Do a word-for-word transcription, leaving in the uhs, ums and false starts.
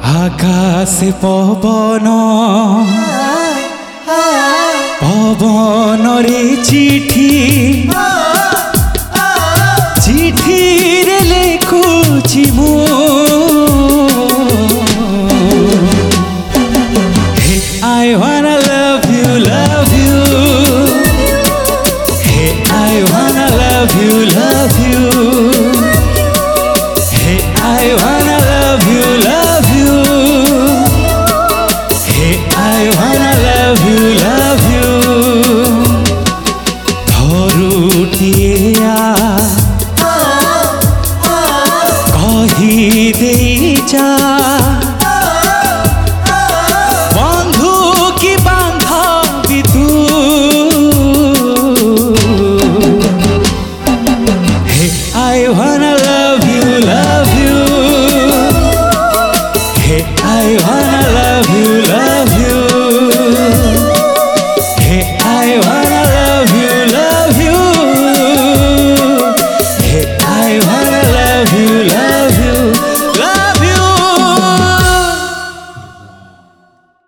आकाशे पवन पवन रे चिठी चिठी रे लिखुछि मु Hey, I wanna love you, love you. Hey, I wanna love you, love you. Hey, I wanna love you, love you. Hey, I wanna love you, love you. धरुटिया कही दे जा